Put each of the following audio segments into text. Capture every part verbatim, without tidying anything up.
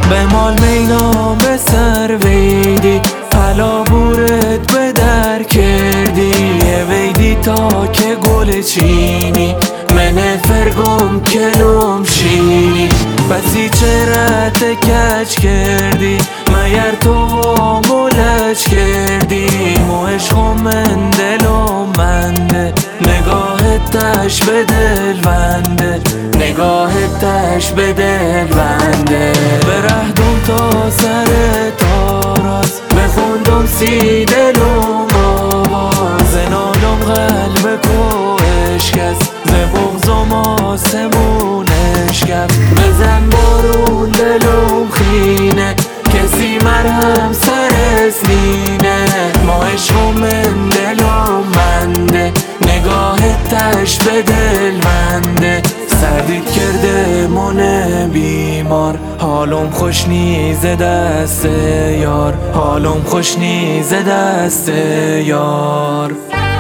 به مال مینا به سر ویدی حالا بورت به در کردی ویدی تا که گل چینی من فرگم کلوم شینی بسی چرت کچ کردی مگر تو مولج کردی مو عشقم من دلم منده نگاهت تش به دل بنده نگاهت تش به دل بنده برهدم تا سر تاراز بخوندم سی دلم آواز نالم قلب کوش کس ز بغضم آسمون اشکف بزن بارون دلم خینه کسی مرهم سر سینه ما عشقم من دلم منده نگاهت تش به دل بنده سردید کرده من بیمار حالم خوش نیز دست یار حالم خوش نیز دست یار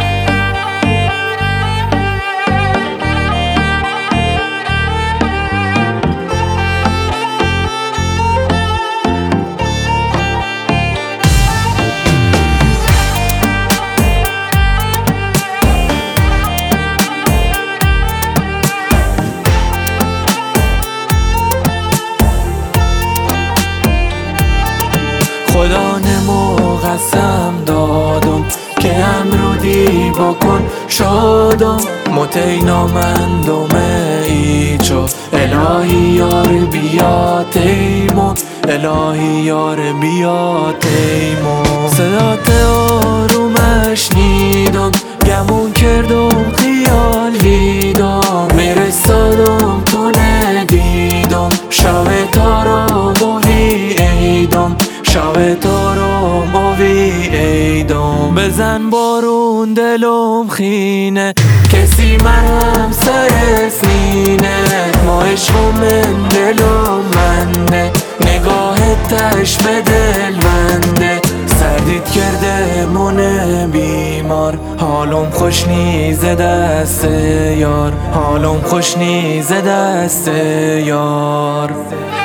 خدا نمو قسم دادم که امرودی بکن شادم متینا مندم ایچو الهی یار بیا تیمو الهی یار بیا تیمو صدات آرومش نیدم گمون کردم خیال دیدم میرسادم تو ندیدم شب تارا موی ایدم شب تو رو موی ایدم بزن بارون دلم خینه کسی مرهم سر سینه ما عشقم من دلم منده نگاهت تش به دل بنده سردید کرده من بیمار حالم خوش نیز دست یار حالم خوش نیز دست یار